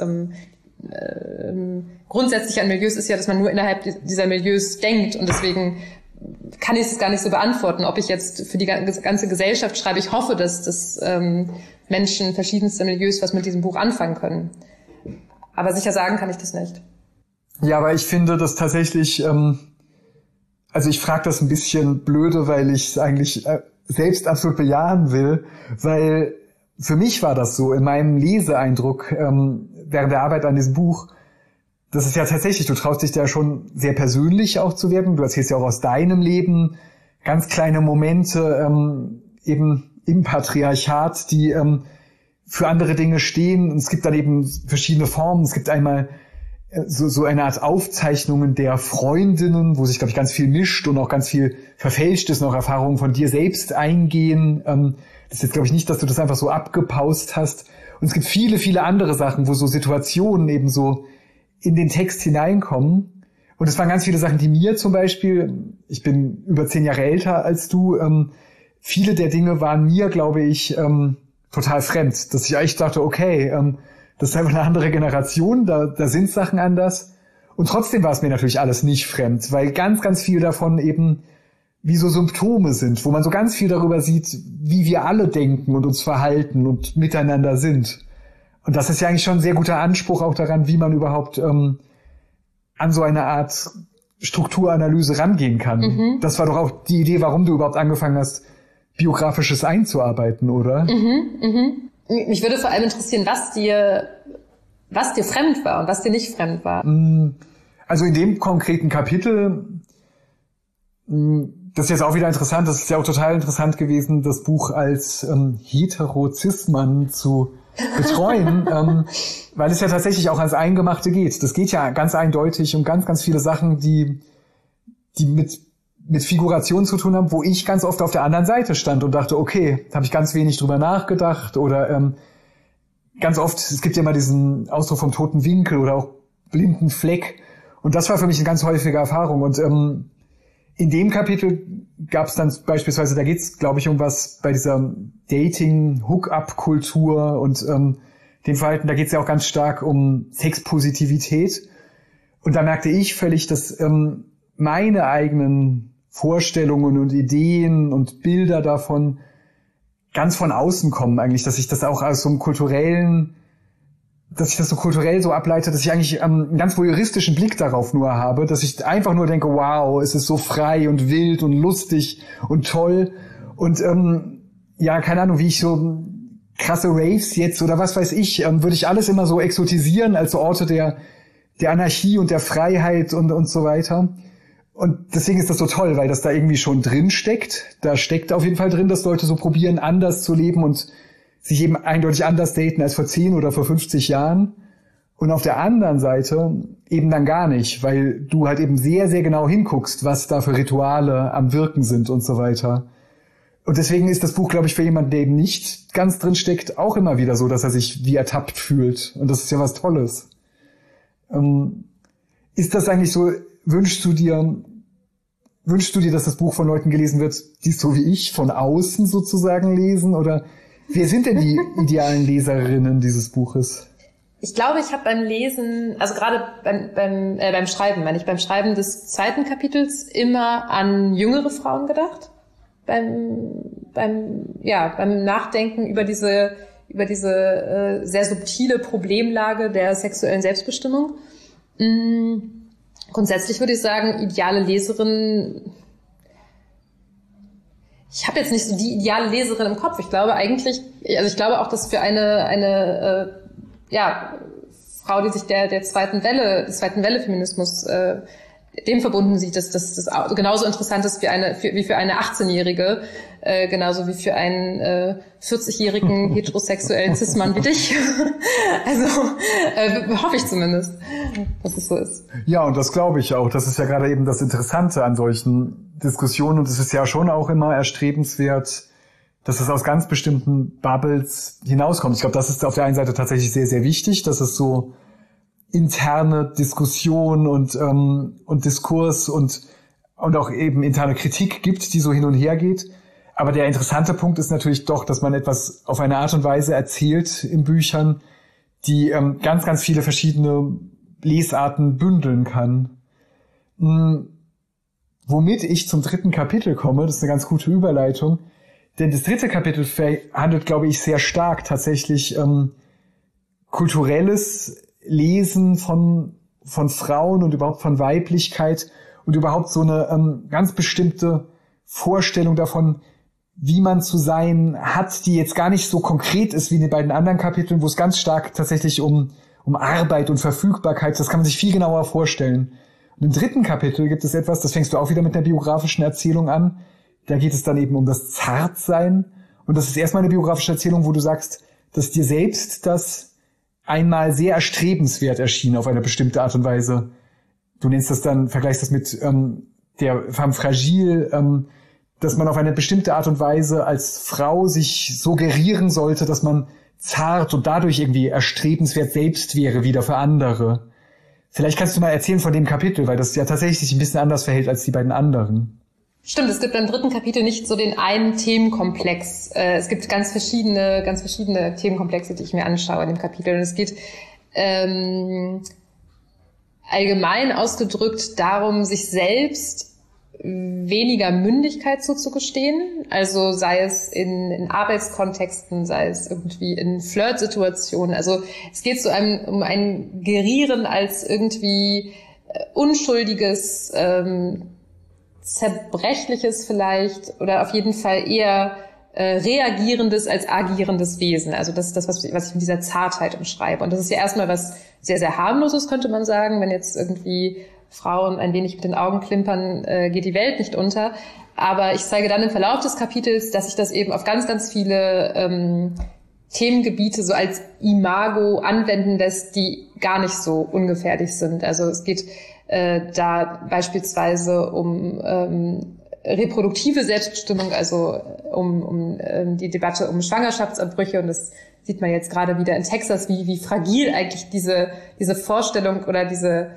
grundsätzlich an Milieus ist ja, dass man nur innerhalb dieser Milieus denkt, und deswegen kann ich es gar nicht so beantworten, ob ich jetzt für die ganze Gesellschaft schreibe. Ich hoffe, dass Menschen verschiedenste Milieus was mit diesem Buch anfangen können. Aber sicher sagen kann ich das nicht. Ja, aber ich finde das tatsächlich, also ich frage das ein bisschen blöde, weil ich es eigentlich selbst absolut bejahen will, weil für mich war das so, in meinem Leseeindruck während der Arbeit an diesem Buch, das ist ja tatsächlich, du traust dich da schon sehr persönlich auch zu werden, du erzählst ja auch aus deinem Leben ganz kleine Momente eben im Patriarchat, die für andere Dinge stehen. Und es gibt dann eben verschiedene Formen. Es gibt einmal so eine Art Aufzeichnungen der Freundinnen, wo sich, glaube ich, ganz viel mischt und auch ganz viel verfälscht ist und auch Erfahrungen von dir selbst eingehen. Das ist jetzt, glaube ich, nicht, dass du das einfach so abgepaust hast. Und es gibt viele, viele andere Sachen, wo so Situationen eben so in den Text hineinkommen. Und es waren ganz viele Sachen, die mir zum Beispiel, ich bin über 10 Jahre älter als du, viele der Dinge waren mir, glaube ich, total fremd, dass ich echt dachte, okay, das ist einfach eine andere Generation, da sind Sachen anders. Und trotzdem war es mir natürlich alles nicht fremd, weil ganz, ganz viel davon eben wie so Symptome sind, wo man so ganz viel darüber sieht, wie wir alle denken und uns verhalten und miteinander sind. Und das ist ja eigentlich schon ein sehr guter Anspruch auch daran, wie man überhaupt an so eine Art Strukturanalyse rangehen kann. Mhm. Das war doch auch die Idee, warum du überhaupt angefangen hast, Biografisches einzuarbeiten, oder? Mich würde vor allem interessieren, was dir fremd war und was dir nicht fremd war. Also in dem konkreten Kapitel, das ist jetzt auch wieder interessant, das ist ja auch total interessant gewesen, das Buch als Hetero-Cis-Mann zu betreuen, weil es ja tatsächlich auch ans Eingemachte geht. Das geht ja ganz eindeutig um ganz, ganz viele Sachen, die mit Figuration zu tun haben, wo ich ganz oft auf der anderen Seite stand und dachte, okay, da habe ich ganz wenig drüber nachgedacht oder ganz oft, es gibt ja mal diesen Ausdruck vom toten Winkel oder auch blinden Fleck, und das war für mich eine ganz häufige Erfahrung. Und in dem Kapitel gab es dann beispielsweise, da geht es, glaube ich, um was bei dieser Dating-Hook-Up-Kultur und dem Verhalten, da geht es ja auch ganz stark um Sexpositivität, und da merkte ich völlig, dass meine eigenen Vorstellungen und Ideen und Bilder davon ganz von außen kommen eigentlich, dass ich das auch aus so einem kulturellen, dass ich das so kulturell so ableite, dass ich eigentlich einen ganz voyeuristischen Blick darauf nur habe, dass ich einfach nur denke, wow, es ist so frei und wild und lustig und toll und ja, keine Ahnung, wie ich so krasse Raves jetzt oder was weiß ich, würde ich alles immer so exotisieren als so Orte der Anarchie und der Freiheit und so weiter. Und deswegen ist das so toll, weil das da irgendwie schon drin steckt. Da steckt auf jeden Fall drin, dass Leute so probieren, anders zu leben und sich eben eindeutig anders daten als vor 10 oder vor 50 Jahren. Und auf der anderen Seite eben dann gar nicht, weil du halt eben sehr, sehr genau hinguckst, was da für Rituale am Wirken sind und so weiter. Und deswegen ist das Buch, glaube ich, für jemanden, der eben nicht ganz drin steckt, auch immer wieder so, dass er sich wie ertappt fühlt. Und das ist ja was Tolles. Ist das eigentlich so, wünschst du dir, dass das Buch von Leuten gelesen wird, die so wie ich von außen sozusagen lesen? Oder wer sind denn die idealen Leserinnen dieses Buches? Ich glaube, ich habe beim Lesen, also gerade beim Schreiben, beim Schreiben des zweiten Kapitels immer an jüngere Frauen gedacht. Beim Nachdenken über diese sehr subtile Problemlage der sexuellen Selbstbestimmung. Grundsätzlich würde ich sagen, ideale Leserin. Ich habe jetzt nicht so die ideale Leserin im Kopf. Ich glaube auch, dass für eine Frau, die sich der zweiten Welle Feminismus dem verbunden sieht, dass das genauso interessant ist wie für eine 18-Jährige, genauso wie für einen 40-jährigen heterosexuellen Cis-Mann wie dich. Also hoffe ich zumindest, dass es so ist. Ja, und das glaube ich auch. Das ist ja gerade eben das Interessante an solchen Diskussionen. Und es ist ja schon auch immer erstrebenswert, dass es aus ganz bestimmten Bubbles hinauskommt. Ich glaube, das ist auf der einen Seite tatsächlich sehr, sehr wichtig, dass es so interne Diskussion und Diskurs und auch eben interne Kritik gibt, die so hin und her geht. Aber der interessante Punkt ist natürlich doch, dass man etwas auf eine Art und Weise erzählt in Büchern, die ganz, ganz viele verschiedene Lesarten bündeln kann. Womit ich zum 3. Kapitel komme, das ist eine ganz gute Überleitung, denn das 3. Kapitel handelt, glaube ich, sehr stark tatsächlich kulturelles Lesen von Frauen und überhaupt von Weiblichkeit und überhaupt so eine ganz bestimmte Vorstellung davon, wie man zu sein hat, die jetzt gar nicht so konkret ist wie in den beiden anderen Kapiteln, wo es ganz stark tatsächlich um Arbeit und Verfügbarkeit, das kann man sich viel genauer vorstellen. Und im 3. Kapitel gibt es etwas, das fängst du auch wieder mit einer biografischen Erzählung an, da geht es dann eben um das Zartsein und das ist erstmal eine biografische Erzählung, wo du sagst, dass dir selbst das einmal sehr erstrebenswert erschien auf eine bestimmte Art und Weise. Du nennst das dann, vergleichst das mit der Femme Fragile, dass man auf eine bestimmte Art und Weise als Frau sich suggerieren sollte, dass man zart und dadurch irgendwie erstrebenswert selbst wäre wieder für andere. Vielleicht kannst du mal erzählen von dem Kapitel, weil das ja tatsächlich sich ein bisschen anders verhält als die beiden anderen. Stimmt, es gibt beim 3. Kapitel nicht so den einen Themenkomplex. Es gibt ganz verschiedene Themenkomplexe, die ich mir anschaue in dem Kapitel. Und es geht allgemein ausgedrückt darum, sich selbst weniger Mündigkeit zuzugestehen. Also sei es in Arbeitskontexten, sei es irgendwie in Flirtsituationen. Also es geht so um ein Gerieren als irgendwie unschuldiges, zerbrechliches vielleicht oder auf jeden Fall eher reagierendes als agierendes Wesen. Also das ist das, was ich mit dieser Zartheit umschreibe. Und das ist ja erstmal was sehr, sehr harmloses, könnte man sagen. Wenn jetzt irgendwie Frauen ein wenig mit den Augen klimpern, geht die Welt nicht unter. Aber ich zeige dann im Verlauf des Kapitels, dass sich das eben auf ganz, ganz viele Themengebiete so als Imago anwenden lässt, die gar nicht so ungefährlich sind. Also es geht da beispielsweise um reproduktive Selbstbestimmung, also um die Debatte um Schwangerschaftsabbrüche, und das sieht man jetzt gerade wieder in Texas, wie fragil eigentlich diese Vorstellung oder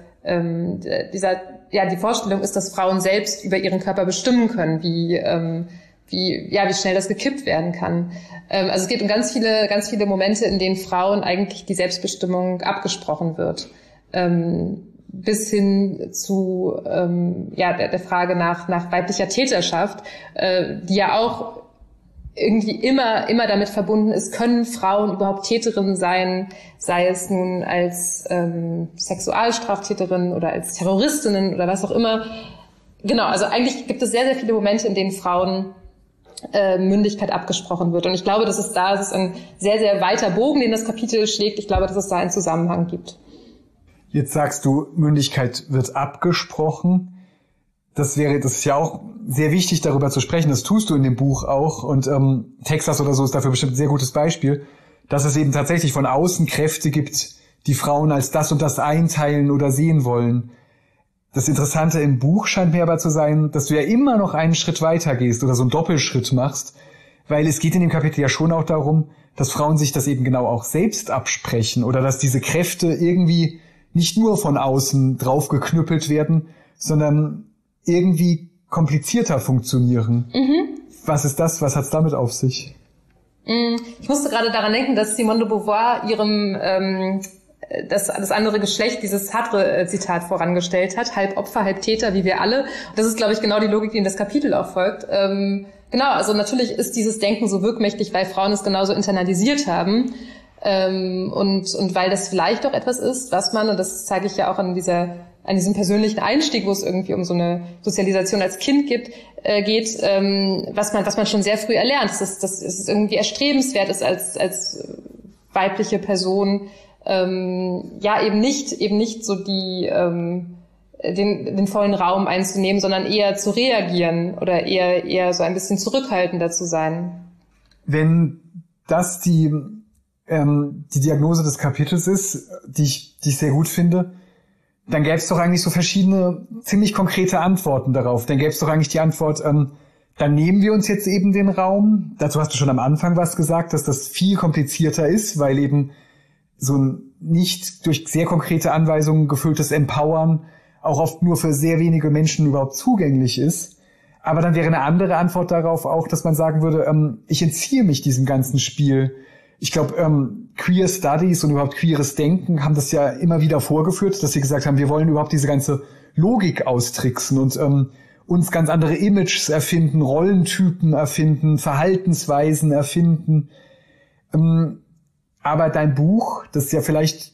die Vorstellung ist, dass Frauen selbst über ihren Körper bestimmen können, wie schnell das gekippt werden kann. Also es geht um ganz viele Momente, in denen Frauen eigentlich die Selbstbestimmung abgesprochen wird. Bis hin zu der Frage nach weiblicher Täterschaft, die ja auch irgendwie immer damit verbunden ist, können Frauen überhaupt Täterinnen sein, sei es nun als Sexualstraftäterinnen oder als Terroristinnen oder was auch immer. Genau, also eigentlich gibt es sehr, sehr viele Momente, in denen Frauen Mündigkeit abgesprochen wird. Und ich glaube, das ist ein sehr, sehr weiter Bogen, den das Kapitel schlägt. Ich glaube, dass es da einen Zusammenhang gibt. Jetzt sagst du, Mündigkeit wird abgesprochen. Das ist ja auch sehr wichtig, darüber zu sprechen. Das tust du in dem Buch auch. Und Texas oder so ist dafür bestimmt ein sehr gutes Beispiel, dass es eben tatsächlich von außen Kräfte gibt, die Frauen als das und das einteilen oder sehen wollen. Das Interessante im Buch scheint mir aber zu sein, dass du ja immer noch einen Schritt weiter gehst oder so einen Doppelschritt machst, weil es geht in dem Kapitel ja schon auch darum, dass Frauen sich das eben genau auch selbst absprechen oder dass diese Kräfte irgendwie nicht nur von außen draufgeknüppelt werden, sondern irgendwie komplizierter funktionieren. Was ist das? Was hat's damit auf sich? Ich musste gerade daran denken, dass Simone de Beauvoir ihrem das andere Geschlecht dieses Sartre-Zitat vorangestellt hat. Halb Opfer, halb Täter, wie wir alle. Das ist, glaube ich, genau die Logik, die in das Kapitel auch folgt. Genau, also natürlich ist dieses Denken so wirkmächtig, weil Frauen es genauso internalisiert haben. Und weil das vielleicht auch etwas ist, was man, und das zeige ich ja auch an diesem persönlichen Einstieg, wo es irgendwie um so eine Sozialisation als Kind geht, was man schon sehr früh erlernt, dass es irgendwie erstrebenswert ist als weibliche Person, eben nicht so den vollen Raum einzunehmen, sondern eher zu reagieren oder eher so ein bisschen zurückhaltender zu sein. Wenn das die Diagnose des Kapitels ist, die ich sehr gut finde, dann gäbe es doch eigentlich so verschiedene, ziemlich konkrete Antworten darauf. Dann gäbe es doch eigentlich die Antwort, dann nehmen wir uns jetzt eben den Raum. Dazu hast du schon am Anfang was gesagt, dass das viel komplizierter ist, weil eben so ein nicht durch sehr konkrete Anweisungen gefülltes Empowern auch oft nur für sehr wenige Menschen überhaupt zugänglich ist. Aber dann wäre eine andere Antwort darauf auch, dass man sagen würde, ich entziehe mich diesem ganzen Spiel. Ich glaube, Queer Studies und überhaupt queeres Denken haben das ja immer wieder vorgeführt, dass sie gesagt haben, wir wollen überhaupt diese ganze Logik austricksen und uns ganz andere Images erfinden, Rollentypen erfinden, Verhaltensweisen erfinden. Aber dein Buch, das ja vielleicht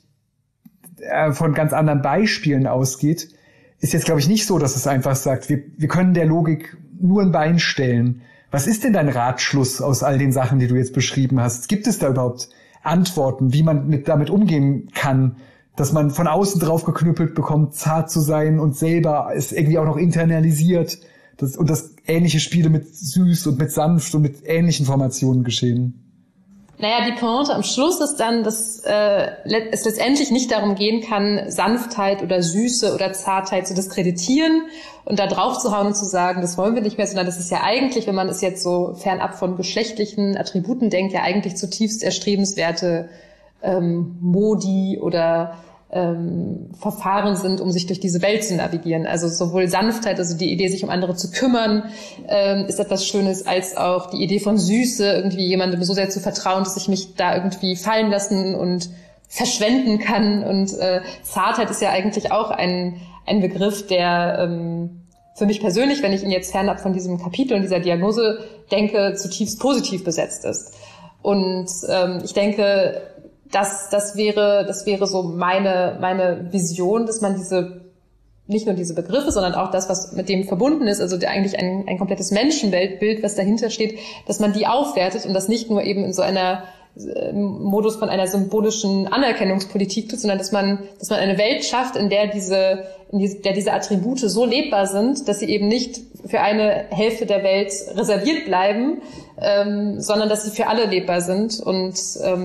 von ganz anderen Beispielen ausgeht, ist jetzt, glaube ich, nicht so, dass es einfach sagt, wir können der Logik nur ein Bein stellen. Was ist denn dein Ratschluss aus all den Sachen, die du jetzt beschrieben hast? Gibt es da überhaupt Antworten, wie man damit umgehen kann, dass man von außen drauf geknüppelt bekommt, zart zu sein und selber es irgendwie auch noch internalisiert und dass ähnliche Spiele mit süß und mit sanft und mit ähnlichen Formationen geschehen? Naja, die Pointe am Schluss ist dann, dass es letztendlich nicht darum gehen kann, Sanftheit oder Süße oder Zartheit zu diskreditieren und da drauf zu hauen und zu sagen, das wollen wir nicht mehr, sondern das ist ja eigentlich, wenn man es jetzt so fernab von geschlechtlichen Attributen denkt, ja eigentlich zutiefst erstrebenswerte Modi oder Verfahren sind, um sich durch diese Welt zu navigieren. Also sowohl Sanftheit, also die Idee, sich um andere zu kümmern, ist etwas Schönes, als auch die Idee von Süße, irgendwie jemandem so sehr zu vertrauen, dass ich mich da irgendwie fallen lassen und verschwenden kann. Und Zartheit ist ja eigentlich auch ein Begriff, der für mich persönlich, wenn ich ihn jetzt fernab von diesem Kapitel und dieser Diagnose denke, zutiefst positiv besetzt ist. Und ich denke, das wäre so meine Vision, dass man nicht nur diese Begriffe, sondern auch das, was mit dem verbunden ist, also eigentlich ein komplettes Menschenweltbild, was dahinter steht, dass man die aufwertet und das nicht nur eben in so einer Modus von einer symbolischen Anerkennungspolitik tut, sondern dass man eine Welt schafft, in der diese Attribute so lebbar sind, dass sie eben nicht für eine Hälfte der Welt reserviert bleiben, sondern dass sie für alle lebbar sind und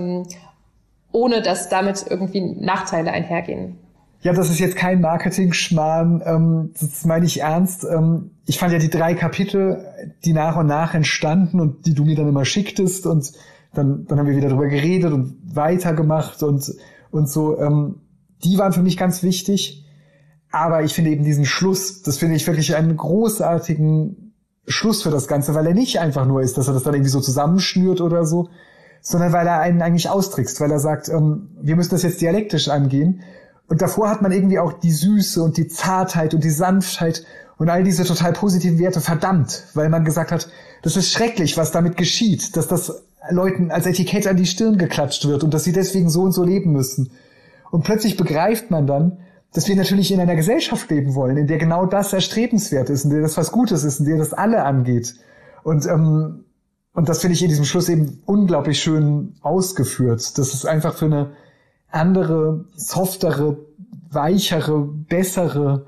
ohne dass damit irgendwie Nachteile einhergehen. Ja, das ist jetzt kein Marketing-Schmarrn, das meine ich ernst. Ich fand ja die 3 Kapitel, die nach und nach entstanden und die du mir dann immer schicktest und dann haben wir wieder drüber geredet und weitergemacht und so, die waren für mich ganz wichtig. Aber ich finde eben diesen Schluss, das finde ich wirklich einen großartigen Schluss für das Ganze, weil er nicht einfach nur ist, dass er das dann irgendwie so zusammenschnürt oder so, sondern weil er einen eigentlich austrickst, weil er sagt, wir müssen das jetzt dialektisch angehen. Und davor hat man irgendwie auch die Süße und die Zartheit und die Sanftheit und all diese total positiven Werte verdammt, weil man gesagt hat, das ist schrecklich, was damit geschieht, dass das Leuten als Etikett an die Stirn geklatscht wird und dass sie deswegen so und so leben müssen. Und plötzlich begreift man dann, dass wir natürlich in einer Gesellschaft leben wollen, in der genau das erstrebenswert ist, in der das was Gutes ist, in der das alle angeht. Und das finde ich in diesem Schluss eben unglaublich schön ausgeführt. Das ist einfach für eine andere, softere, weichere, bessere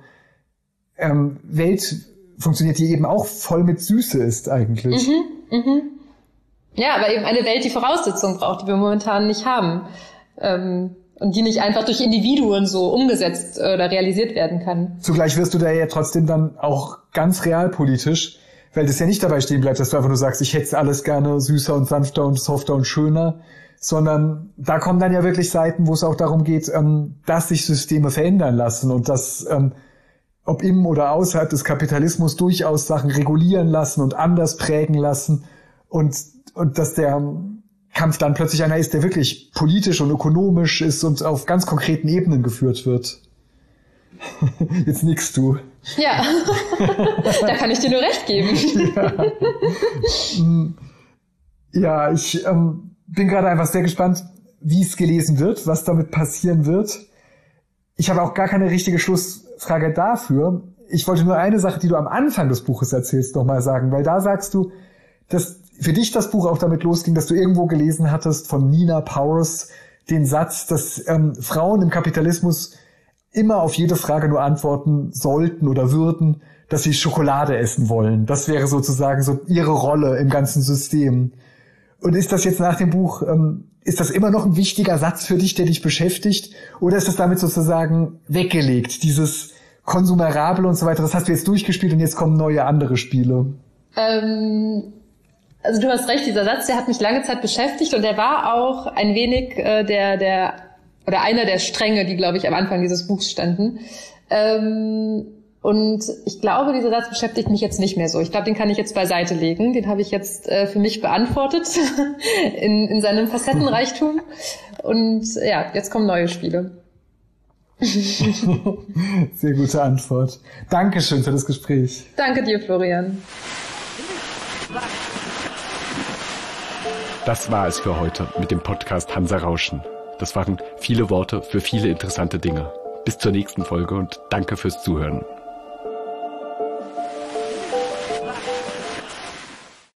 Welt funktioniert, die eben auch voll mit Süße ist eigentlich. Ja, aber eben eine Welt, die Voraussetzungen braucht, die wir momentan nicht haben. und die nicht einfach durch Individuen so umgesetzt oder realisiert werden kann. Zugleich wirst du da ja trotzdem dann auch ganz realpolitisch, weil das ja nicht dabei stehen bleibt, dass du einfach nur sagst, ich hätte alles gerne süßer und sanfter und softer und schöner, sondern da kommen dann ja wirklich Seiten, wo es auch darum geht, dass sich Systeme verändern lassen und dass ob im oder außerhalb des Kapitalismus durchaus Sachen regulieren lassen und anders prägen lassen und dass der Kampf dann plötzlich einer ist, der wirklich politisch und ökonomisch ist und auf ganz konkreten Ebenen geführt wird. Jetzt nickst du. Ja, da kann ich dir nur recht geben. Ja, ich bin gerade einfach sehr gespannt, wie es gelesen wird, was damit passieren wird. Ich habe auch gar keine richtige Schlussfrage dafür. Ich wollte nur eine Sache, die du am Anfang des Buches erzählst, nochmal sagen, weil da sagst du, dass für dich das Buch auch damit losging, dass du irgendwo gelesen hattest von Nina Powers den Satz, dass Frauen im Kapitalismus immer auf jede Frage nur antworten sollten oder würden, dass sie Schokolade essen wollen. Das wäre sozusagen so ihre Rolle im ganzen System. Und ist das jetzt nach dem Buch, ist das immer noch ein wichtiger Satz für dich, der dich beschäftigt? Oder ist das damit sozusagen weggelegt, dieses Konsumerable und so weiter? Das hast du jetzt durchgespielt und jetzt kommen neue andere Spiele. Also du hast recht, dieser Satz, der hat mich lange Zeit beschäftigt und der war auch ein wenig einer der Stränge, die, glaube ich, am Anfang dieses Buchs standen. Und ich glaube, dieser Satz beschäftigt mich jetzt nicht mehr so. Ich glaube, den kann ich jetzt beiseite legen. Den habe ich jetzt für mich beantwortet in seinem Facettenreichtum. Und ja, jetzt kommen neue Spiele. Sehr gute Antwort. Dankeschön für das Gespräch. Danke dir, Florian. Das war es für heute mit dem Podcast Hansa Rauschen. Das waren viele Worte für viele interessante Dinge. Bis zur nächsten Folge und danke fürs Zuhören.